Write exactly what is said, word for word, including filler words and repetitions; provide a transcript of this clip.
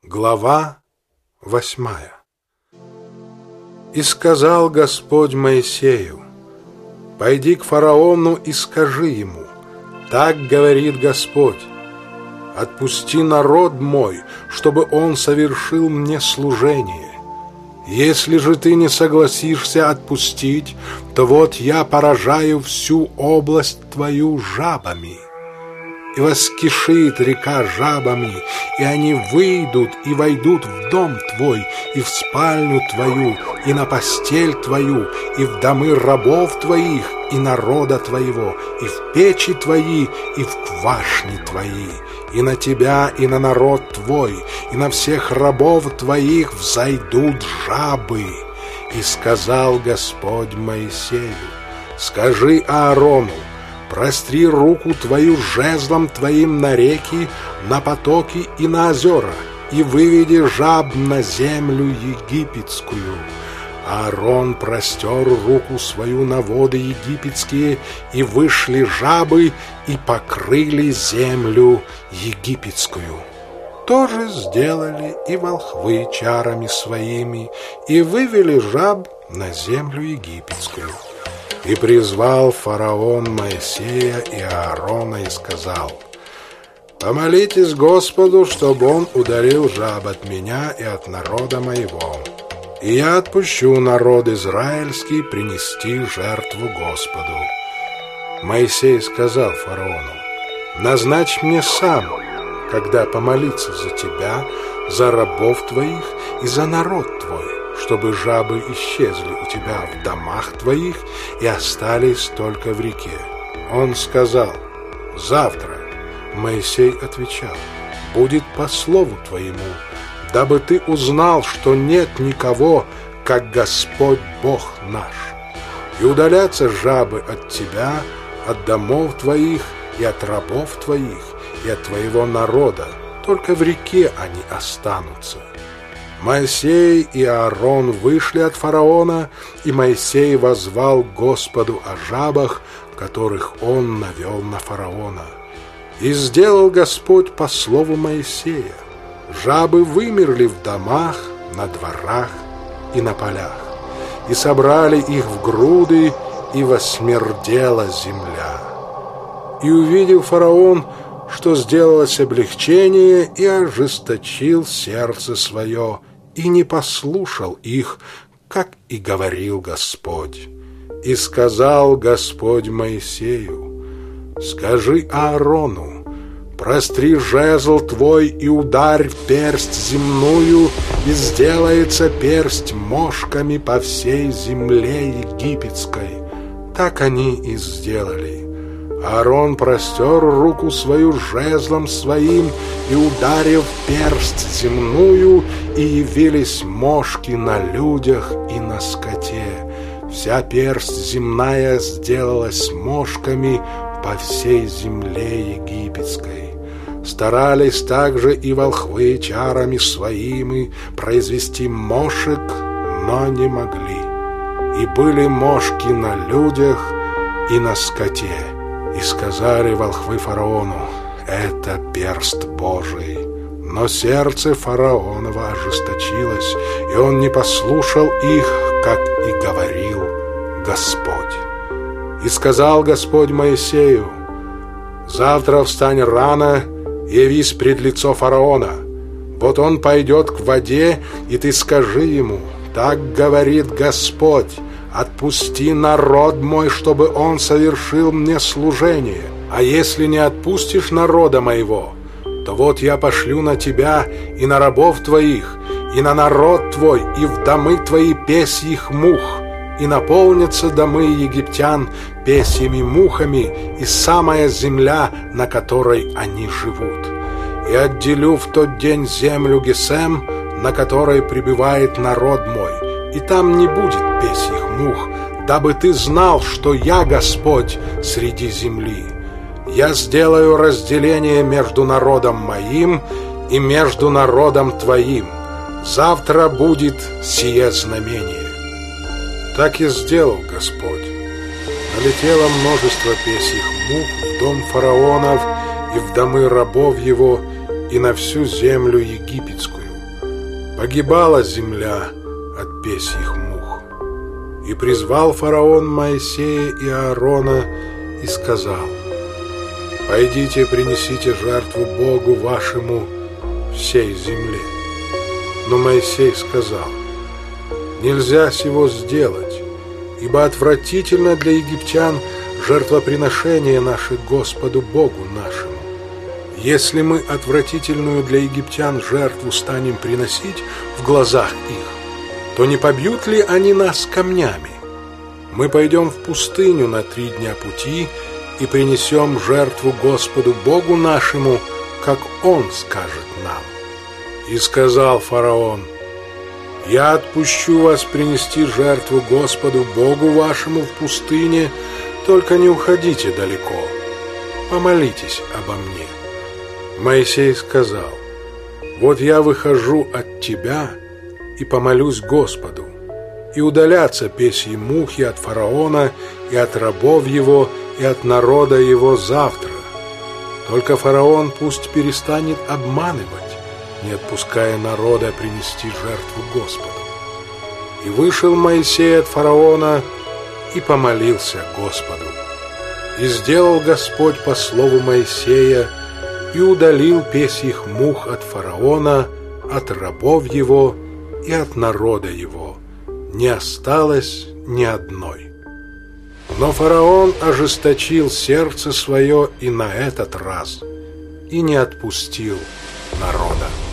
Глава восьмая. И сказал Господь Моисею: «Пойди к фараону и скажи ему: так говорит Господь: отпусти народ мой, чтобы он совершил мне служение. Если же ты не согласишься отпустить, то вот я поражаю всю область твою жабами. И воскишит река жабами, и они выйдут и войдут в дом твой, и в спальню твою, и на постель твою, и в домы рабов твоих, и народа твоего, и в печи твои, и в квашни твои, и на тебя, и на народ твой, и на всех рабов твоих взойдут жабы». И сказал Господь Моисею: «Скажи Аарону: простри руку твою жезлом твоим на реки, на потоки и на озера, и выведи жаб на землю египетскую». Аарон простер руку свою на воды египетские, и вышли жабы, и покрыли землю египетскую. То же сделали и волхвы чарами своими, и вывели жаб на землю египетскую. И призвал фараон Моисея и Аарона и сказал: «Помолитесь Господу, чтобы он удалил жаб от меня и от народа моего, и я отпущу народ израильский принести жертву Господу». Моисей сказал фараону: «Назначь мне сам, когда помолиться за тебя, за рабов твоих и за народ твой, чтобы жабы исчезли у тебя в домах твоих и остались только в реке». Он сказал: «Завтра». Моисей отвечал: «Будет по слову твоему, дабы ты узнал, что нет никого, как Господь Бог наш. И удалятся жабы от тебя, от домов твоих и от рабов твоих и от твоего народа, только в реке они останутся». Моисей и Аарон вышли от фараона, и Моисей воззвал к Господу о жабах, которых он навел на фараона. И сделал Господь по слову Моисея. Жабы вымерли в домах, на дворах и на полях, и собрали их в груды, и восмердела земля. И увидел фараон, что сделалось облегчение, и ожесточил сердце свое, и не послушал их, как и говорил Господь. И сказал Господь Моисею: «Скажи Аарону: простри жезл твой и ударь в персть земную, и сделается персть мошками по всей земле египетской». Так они и сделали. Аарон простер руку свою жезлом своим и ударил в персть земную, и явились мошки на людях и на скоте. Вся персть земная сделалась мошками по всей земле египетской. Старались также и волхвы чарами своими произвести мошек, но не могли. И были мошки на людях и на скоте. И сказали волхвы фараону: «Это перст Божий». Но сердце фараонова ожесточилось, и он не послушал их, как и говорил Господь. И сказал Господь Моисею: «Завтра встань рано, явись пред лицо фараона. Вот он пойдет к воде, и ты скажи ему: так говорит Господь: отпусти народ мой, чтобы он совершил мне служение. А если не отпустишь народа моего, то вот я пошлю на тебя и на рабов твоих, и на народ твой, и в домы твои песьих мух, и наполнятся домы египтян песьими мухами, и самая земля, на которой они живут. И отделю в тот день землю Гесем, на которой пребывает народ мой, и там не будет песьих мух, дабы ты знал, что я Господь среди земли. Я сделаю разделение между народом моим и между народом твоим. Завтра будет сие знамение». Так и сделал Господь. Налетело множество песьих мух в дом фараонов и в домы рабов его, и на всю землю египетскую. Погибала земля от песьих мух. И призвал фараон Моисея и Аарона и сказал: «Пойдите, принесите жертву Богу вашему всей земле». Но Моисей сказал: «Нельзя сего сделать, ибо отвратительно для египтян жертвоприношение наше Господу Богу нашему. Если мы отвратительную для египтян жертву станем приносить в глазах их, то не побьют ли они нас камнями? Мы пойдем в пустыню на три дня пути и принесем жертву Господу Богу нашему, как Он скажет нам». И сказал фараон: «Я отпущу вас принести жертву Господу Богу вашему в пустыне, только не уходите далеко, помолитесь обо мне». Моисей сказал: «Вот я выхожу от тебя и помолюсь Господу, и удалятся песьи мухи от фараона и от рабов его и от народа его завтра. Только фараон пусть перестанет обманывать, не отпуская народа принести жертву Господу». И вышел Моисей от фараона и помолился Господу. И сделал Господь по слову Моисея, и удалил песьих мух от фараона, от рабов его и от народа его. Не осталось ни одной. Но фараон ожесточил сердце свое и на этот раз, и не отпустил народа.